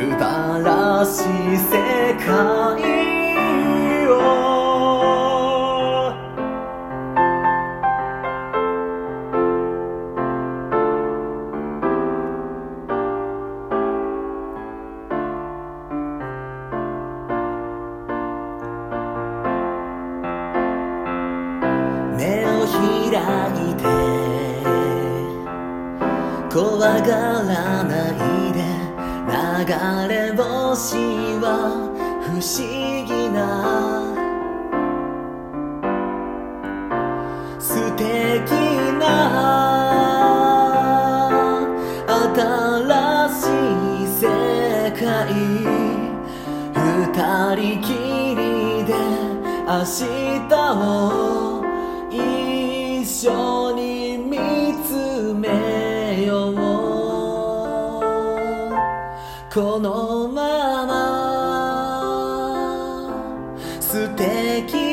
晴らしい世界を目を開いて怖がらないで、流れ星は不思議な素敵な新しい世界、二人きりで明日を一緒に見つめよう。このまま素敵